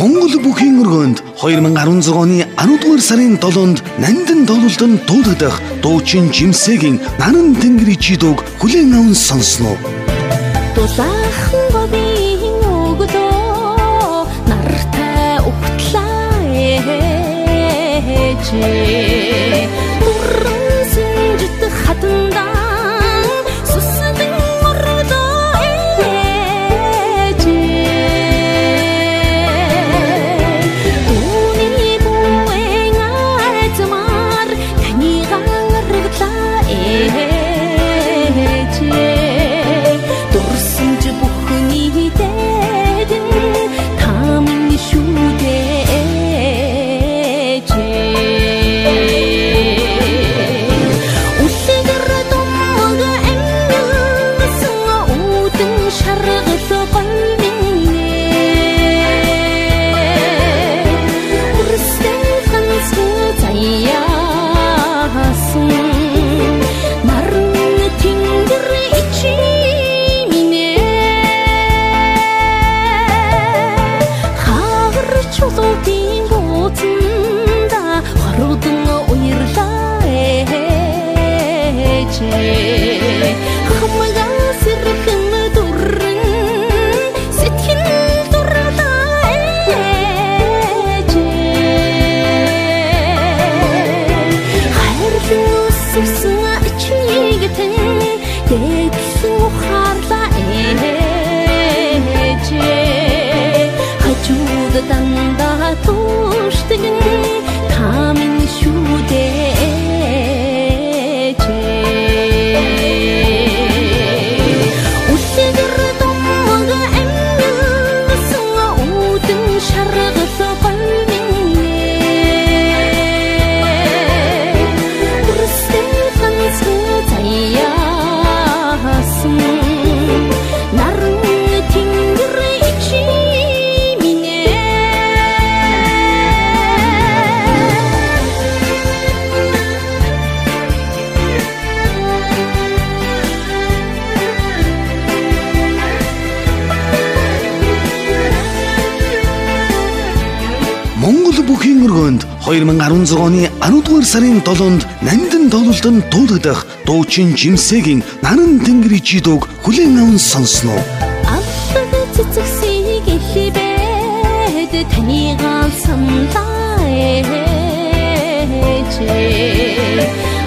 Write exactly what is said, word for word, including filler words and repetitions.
Монгол бүхийн өргөнд two thousand sixteen оны twelve сарын seventh-нд Нандин тоглолтод дуудагдах дуучин Жимсэгийн Наран тэнгэрийн чи дууг хүлээн аван сонсноо. Дулаахан говийн өгдөө нартай ухтлаа ээж уран сэнжит хатандан сүсдэн мордоо ээж түүний бүэн айзмар таны гаргалаа ээж дурсамж бүхний дэдэн тамин шүдээж үлгэр домог амьдсан үүдэн шаргал голминэ үрстэй ганцхан заяасан наран тэнгэр ичи чулуутын бууцанда хоруудан уярлаа ээж хамгаа сэрхэн дүрэн сэтгэл дурлаа ээж хайрлуу сүсэн ичигтэн дэглүү харлаа ээж хажууд дандаа туштгэн тамин шүдээж үлгэр домог амьдсан үүдэн шаргал голминэ үрстэй ганцхан заяасан наран тэнгэр ичи Монгол бүхийн өргөнд two thousand sixteen оны twelve сарын seventh-нд Нандин тоглолтод дуудагдах дуучин Жимсэгийн Наран тэнгэрийн чи дууг хүлээн аван сонсноо. Аллаг цэцэгсийг илбээд таны ганц самлаа ээж